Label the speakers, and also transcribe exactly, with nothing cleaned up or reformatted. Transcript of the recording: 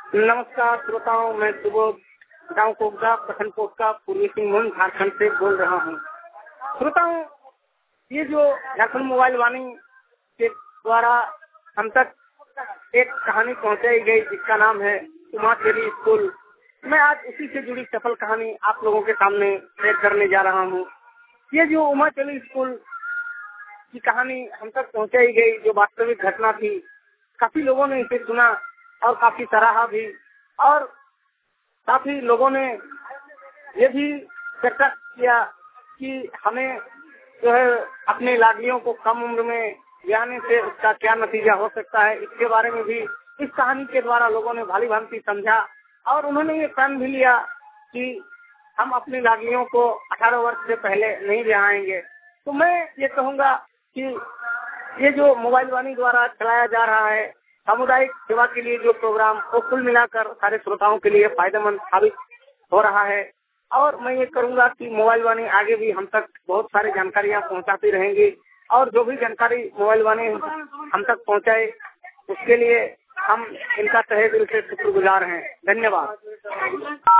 Speaker 1: नमस्कार श्रोताओं, मैं सुबोध गाँव कोकदा प्रखंड कोकदा पूर्वी सिंहभूम झारखंड से बोल रहा हूँ। श्रोताओं, ये जो झारखंड मोबाइल वाणी के द्वारा हम तक एक कहानी पहुँचाई गई जिसका नाम है उमा चली स्कूल, मैं आज उसी से जुड़ी सफल कहानी आप लोगों के सामने शेयर करने जा रहा हूँ। ये जो उमा चली स्कूल की कहानी हम तक पहुँचाई गई, जो वास्तविक घटना थी, काफी लोगों ने इसे सुना और काफी सराहा भी, और काफी लोगों ने ये भी चर्चा किया कि हमें जो है अपने लाडलियों को कम उम्र में ब्याहने से उसका क्या नतीजा हो सकता है। इसके बारे में भी इस कहानी के द्वारा लोगों ने भाली भांति समझा और उन्होंने ये प्रण भी लिया कि हम अपनी लाडलियों को अठारह वर्ष से पहले नहीं ब्याहेंगे। तो मैं ये कहूँगा कि ये जो मोबाइल वाणी द्वारा चलाया जा रहा है सामुदायिक सेवा के लिए जो प्रोग्राम, वो कुल मिलाकर सारे श्रोताओं के लिए फायदेमंद साबित हो रहा है। और मैं ये करूंगा कि मोबाइल वाणी आगे भी हम तक बहुत सारी जानकारियां पहुंचाती रहेंगी, और जो भी जानकारी मोबाइल वाणी हम तक पहुंचाए उसके लिए हम इनका तहे दिल से शुक्रगुजार हैं। धन्यवाद।